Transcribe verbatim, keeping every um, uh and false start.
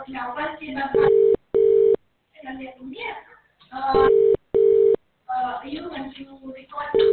Now, once in a while, uh, uh, you want to record